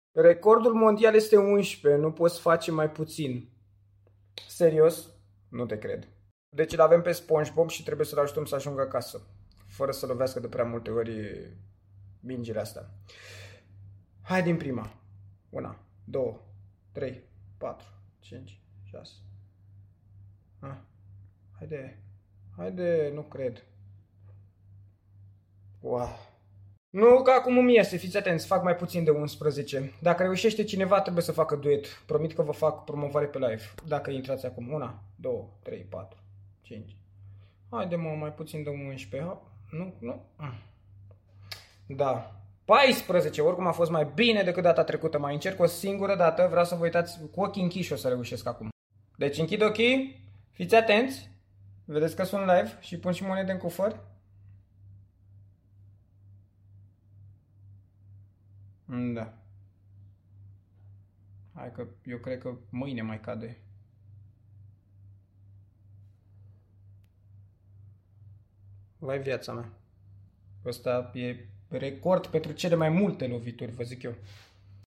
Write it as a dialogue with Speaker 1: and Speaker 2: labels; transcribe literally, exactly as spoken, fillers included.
Speaker 1: Recordul mondial este unsprezece, nu poți face mai puțin. Serios? Nu te cred. Deci îl avem pe SpongeBob și trebuie să-l ajutăm să ajungă acasă, fără să lovească de prea multe ori mingile astea. Hai din prima. Una, două, trei, patru, cinci, șase. Ah, haide, haide, nu cred. Wow. Nu, că acum îmi iese, fiți atenți, fac mai puțin de unsprezece. Dacă reușește cineva, trebuie să facă duet. Promit că vă fac promovare pe live. Dacă intrați acum. Una, două, trei, patru, cinci. Haide mă, mai puțin de unsprezece. Nu, nu. Da. paisprezece, oricum a fost mai bine decât data trecută. Mai încerc o singură dată, vreau să vă uitați cu ochii închiși o să reușesc acum. Deci închid ochii, fiți atenți. Vedeți că sunt live și pun și monede în cufăr. Da. Hai că eu cred că mâine mai cade. Vai viața mea. Ăsta e record pentru cele mai multe lovituri, vă zic eu.